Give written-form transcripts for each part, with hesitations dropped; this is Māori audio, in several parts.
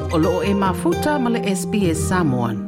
o loo e mafuta ma le SPS Samoan.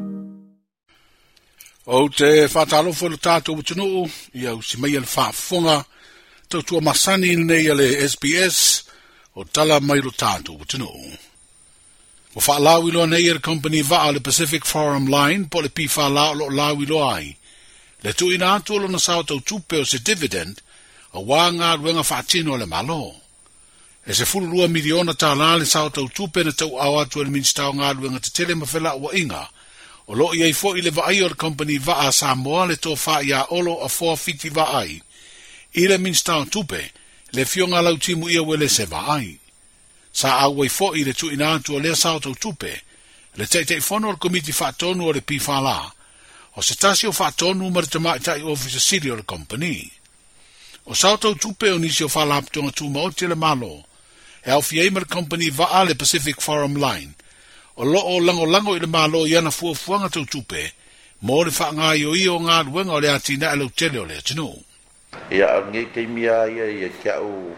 O te whatalofo le tātou utunuu, iau si mai al whaafonga, tautua masani nei ale SBS, o tala mai lo tātou utunuu. O whaalau ilo nei al company vaa le Pacific Forum Line, po le pi whaalau lo lau ilo ai. Le tu ina atu lo na sao tau tupe o se dividend, a wanga ruenga whaatino le malo. E se fururua miliona tā la le sao tau tupe na tau au atu le minstau ngā ruenga te tele mawhela ua inga, o lo iei fo i le vaai o le company vaa Samoa le tō wha ia olo a 450 vaai. I le minstau tupe, le fionga lau timu ia wele se vaai. Sa au wei fo i le tu ina atu o le sao tau tupe, le teitei fono o le komiti whaatonu o le pi whala, o se tasi o whaatonu ma le tamaitai officer city o le company. O sao tau tupe o nisi o whalaptonga tu maoti le malo, e au fiei ma le company vaa le Pacific Forum Line, o loo lango i le malo i ana fuafuanga tau tupe, mo le whaanga i o ngā ruenga o le atina e lau tele o le atinu. Ia nge keimia ia kiau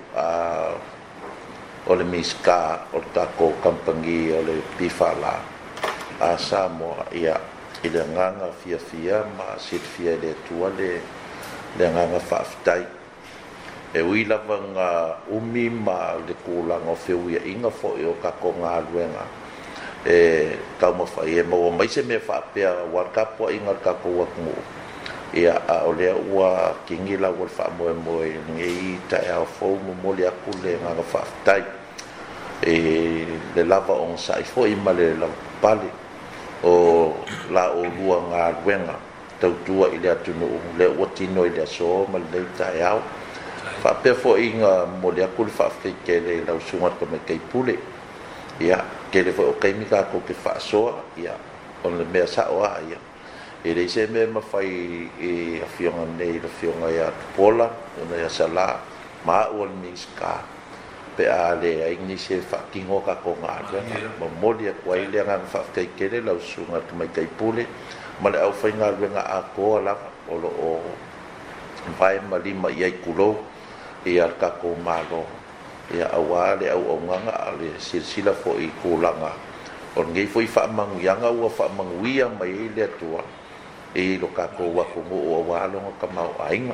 o le miska o tako kampangi o le pifala a Samoa ia i le nganga fia ma sit fia le tua le nganga whaafitai. E ui lavanga umi ma le kūlanga o whiuia inga fo i o kako ngā ruenga. E tau mawhai e maua mai se me whaapea warkapua inga kako wakmu. Ia a o lea ua kingi la wal whaamoe moe ngei tae au fau mumoli aku le nganga whaafitai. E le lava on sai fo ima le lava pale o la o lua ngā ruenga. Tau tua i le atunu le ua tino i le aso ma le tae au. Whaapea fo inga mole aku le whaafkei ke le lau sungat ka me kei pule. Ia, ke le fo o keimi ka ko ke whaasoa, ia, on le mea sa oa, ia. E le se mea mawhai e a whionga nei, le whionga ia tupola, ona ia sala, maa ua le miska. Pe a le a ingni se whaakingo ka ko ngā ruenga. Ma mole aku ai le ngang whaafkei ke le lau sungat ka me kei pule. Ma le au whai ngā ruenga a koa lava, o lo o vai malima iai kulou. Ia kako malo ia awale au nganga ale silsila fo I kulanga on ngei fo I fa manguianga ua fa manguia mai le tua e lo kako wa ko o walo ka mau ainga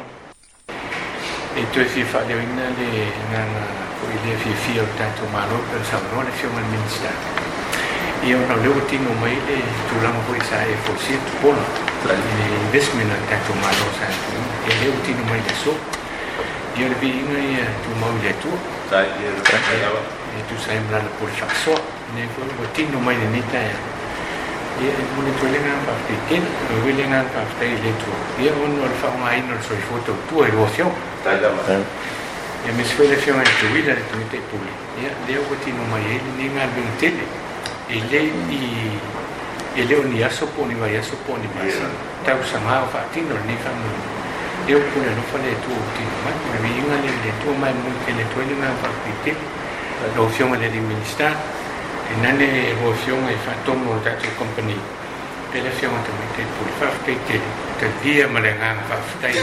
e tu fi fa le ina le nganga ko ile fi o tanto malo per sabro le fiume minsta io non le ultimo mai le tu la mo sa e fo si buono investment tanto malo sa e le ultimo mai de so io le vinga e tu mau le tu sai e tu sai mra le por faso ne ko botino mai ne nita e mo tu le ngam pa pikin o le ngam pa stai le tu e on no fa mai no so foto tu e vocio sai da e mi sfere fiona tu vila tu te puli e le botino mai ne ngam tele e le oni aso poni vai aso poni mai ta usama fa tino ne fa eu pune no fale tu ti ma me vinga le tu mai mo che le tu le na fa piti lo fiona le ministra e nane lo fiona e fa tomo da tu company e le fiona te mette pu fa piti te via ma le nga fa stai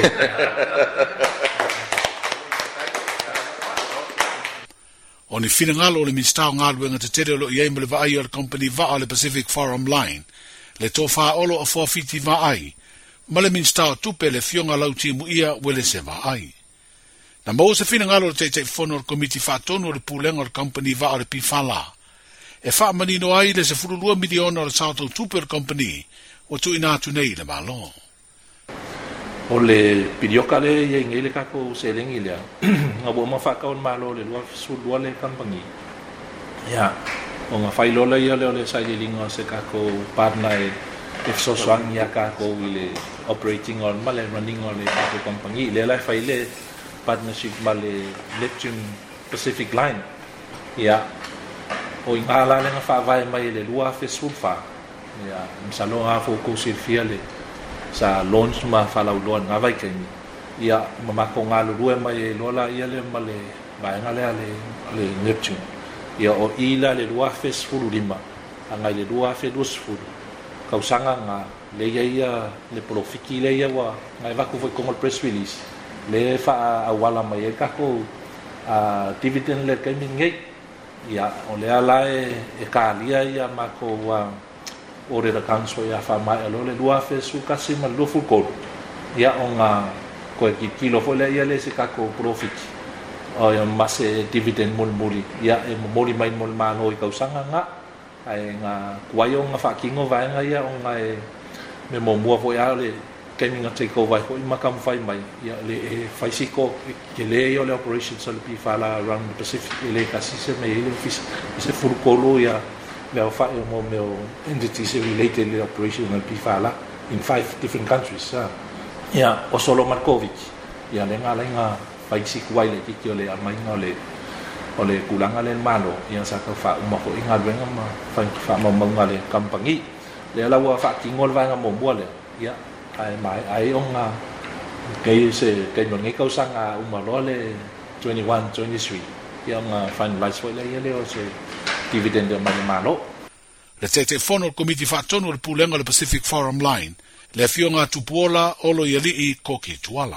Oni finangalo le ministra ngalwenga te tere lo iei mele vaai o le company vaa le Pacific Forum Line le tō wha olo a 450 vaai ma le minstau tupe le fionga lau timu ia wele se vaai. Na mo se fina ngalo le teitei fono le komiti whaatonu le pulenga le company vaa le pi whala. E wha manino ai le se furulua miliona le sautau tupe le company o tu ina atu nei le malo. O le pirioka le iei ngei le kako se lengi lea. Nga bua ma whakaon malo le lua le company. Ia, o nga whailola ia leo le sai le linga se kako parna e sosoang ia kako le operating on male running on le kako company le la fai le partnership male Neptune Pacific Line ia o ingala le fa vai mai le lua fe sulfa ia msalo a fo ko sirfia le sa launch ma fa la ulon nga vai kemi ia mama ko ngalo lua mai lola ia le male vai ngale le Neptune ia o ila le lua fe sulfa lima anga le lua fe sulfa kausanga nga le ia le profiki le ia wa ngai vaku foi como press release le fa awala mai ka ko dividend le kemi ngai ia o le ala e kalia ia mako wa ore da kanso ia fa mai lo le lua fe su kasi ma lo fu ko ia onga ko ki kilo fo le ia le se kako profit o ia mase dividend mul ia e moli mai mol mano i kausanga nga ai nga kuayo nga fa kingo vai nga ia onga e me mo mua fo ia le kemi nga take over ko i makam fai mai ia le fai siko ke le yo le operations so le pifala around the Pacific le kasi se me ile office se furu kolo ia le fa mo meu entities related le operation le pifala in 5 different countries ia o solo Markovic ia le nga fai siko wai le ki le mai nga ole kulanga le malo ia sa ka fa mo ko inga wenga ma fa mo ngale kampangi le la wa fa ki ngol va nga mo le ia ai mai ai onga ke se ke no ngai kausanga umalole 21 23 yang finalize foi le o se dividend de malo le tete fono committee fa tono le pulenga le Pacific Forum Line le fionga tupola olo yali I koki tuala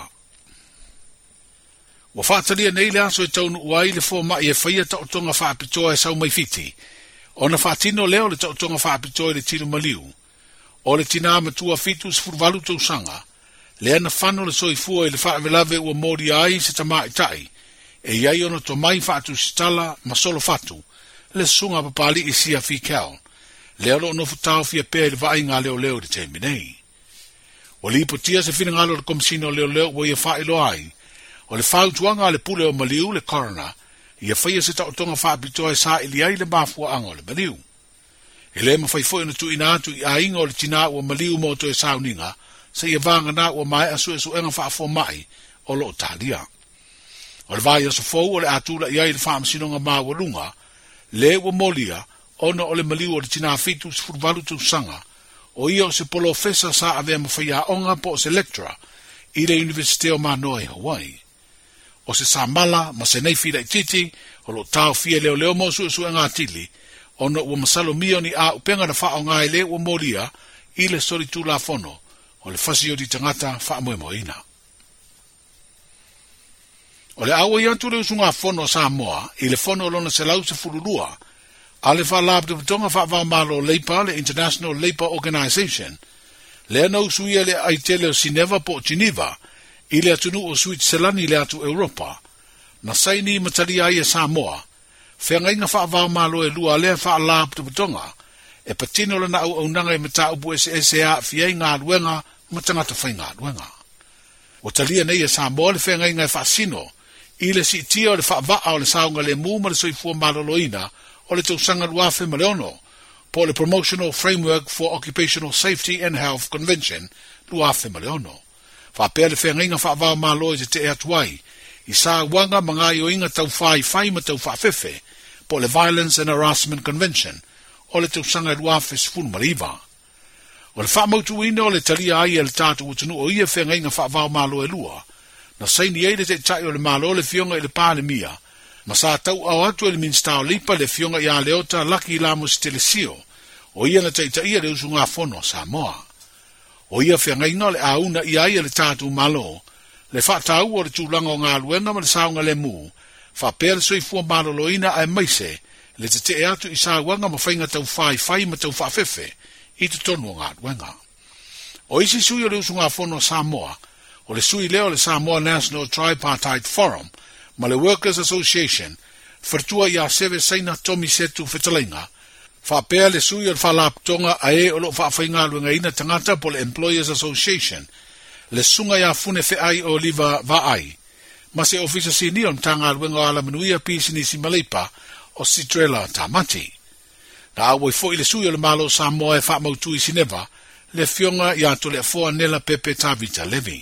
wa fa tali nei le aso tonu wai le fo mai e faia ta tonga fa pitoa e sau mai fiti ona fa tino leo le tonga fa pitoa le tino maliu o le tina matua fitu se furvalu tau sanga, le ana whano le soifua I le whavelave ua mori ai se tamai tai, e iai ono to mai whatu sitala ma solo fatu, le sunga papali I sia fikal, le alo no futau fia pēr le vai ngā leo de te minei. O li potia se fina ngalo le komisino leo wa ia whaelo ai, o le whautuanga le pule o maliu le korona, ia whaia se tautonga whaapitoa sa ili ai le mafua anga o le maliu. E le mawhai fwoi na tu ina atu I a inga o le tina ua maliu mo to e sauninga, se ia vanga na ua mai asu e su enga whaafo mai o lo talia. O le vai aso fau o le atula I ai le whaamasinonga maa walunga, le ua molia, ona o le maliu o le tina fitu se furvalu tu sanga, o ia o se polo fesa sa avea mawhai a onga po o se lectura, I le Universite o Manoa Hawaii. O se samala, ma se nei fida I titi, o lo tau fia leo mo su enga atili, ono ua masalo mio ni a upenga na wha o ngai le ua moria I le sori tu la fono o le fasio di tangata wha moe moina. O le awa iantu le usunga fono sa moa I le fono lona se lau se furulua a le wha labde vitonga wha wha malo leipa le International Labour Organization le ana usuia le aitele o Sineva po Geneva I le atunu o Switzerland I le atu Europa na saini matalia ia sa moa Whenga inga whaavao malo e lua lea wha la putonga, e patino le na au nanga e mata upu SSA fia ngā ruenga matangata whai ngā ruenga. O talia nei e sa moa le whenga inga e whaasino, I le si tia o le whaavaa o le saunga le mūma le soifua maloloina o le tausanga ruafe maleono, po le Promotional Framework for Occupational Safety and Health Convention ruafe maleono. Whapea le whenga inga whaavao malo e te atuai, I sa wanga mga I o inga tau whai ma tau whaafefe, po le Violence and Harassment Convention, o le tausanga ruafe sifunu mariva. O le whaamautu ina o le talia ai e le tātu utunu o ia whenga inga whaavao malo e lua, na saini eile te tai o le malo le fionga I le pāle mia, ma sa tau au atu e le minstao lipa le fionga I a leota laki I lamo stelesio, o ia na teita ia le usu ngā fono sa moa. O ia whenga inga le auna I ai e le tātu malo, le whaatau o le tūlanga o ngā luenga ma le saunga le mū, whapea le soifua maloloina ai maise, le te atu I sa wanga ma whainga tau whai ma tau whaafefe, I te tonu o ngā luenga. O isi sui o le usu ngā whono Samoa, o le sui leo le Samoa National Tripartite Forum, ma le Workers Association, whartua I a sewe saina Tomi Setu Whetalainga, whapea le sui o le whalaptonga a e o lo whaafai luenga ina tangata po le Employers Association, le sunga ya fune fe ai o liva va ai. Ma se ofisa sini on tanga luenga ala manuia pisini si maleipa o sitrela tamati. Na awoi fo ile sui o le malo Samoa e wha mautui sineva le fionga ya to le foa nela pepe tavita levi.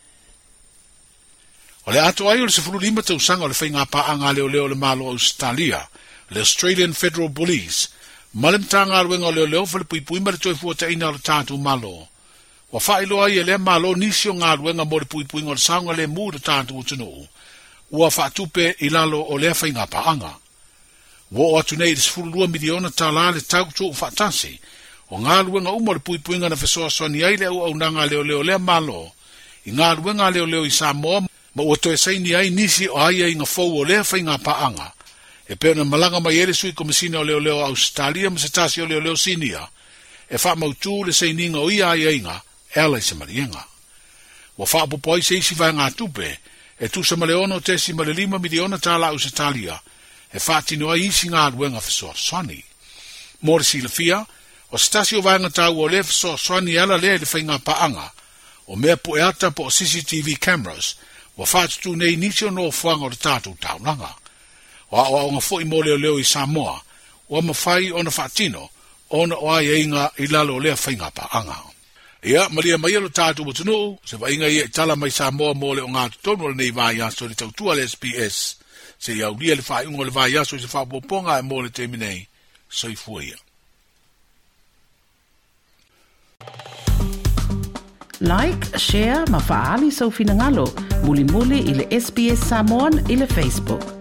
O le ato ai o le sefuru lima tausanga o le whainga paanga leo le malo Australia, le Australian Federal Police, malem tanga luenga o leo fale pui ma le toi fuata ina o le tātu malo. Wa whaelo ai e le malo nisio ngā ruenga mo le pui ngā saunga le mū le tātu utunu. Ua whaatupe I lalo o lea whainga paanga. Wa o atu nei le 10 miliona tala le tautu o whaatasi. O ngā ruenga umo le pui ngā na whesoa soani ai le au nanga leo lea malo. I ngā ruenga leo I Samoa ma ua toe saini ai nisi o ai ai ngā fau o lea whainga paanga. E peo na malanga mai ere sui komisina o leo Australia, ma se tasi o leo sinia. E wha mautu le se ninga o ia inga, e ala i se marienga. Wa wha apopoi se isi vai ngā tupe, e tu sa maleono te si male 5 miliona tala au se talia, e wha tino ai isi ngā ruenga fisoa swani. Mōre si le fia, o stasi o vai ngatau o le fisoa swani ala le whainga paanga, o mea po e ata po CCTV cameras, wa wha tutu nei nisi o no fuanga o le tātou taunanga. O nga fo i mole o leo i Samoa, o mawhai o na whaatino, o na oa i inga i lalo o lea whainga paanga. Ia, maria mai alo tātou o tunu, se wa inga i tala mai Samoa mole o ngā tutonu nei vai aso le tautua le SPS, se iau lia le whai ungo le vai aso i se whapoponga e mole te minei, so i fuia. Like, share, mafaali sau finangalo, muli muli i le SBS Samoan i le Facebook.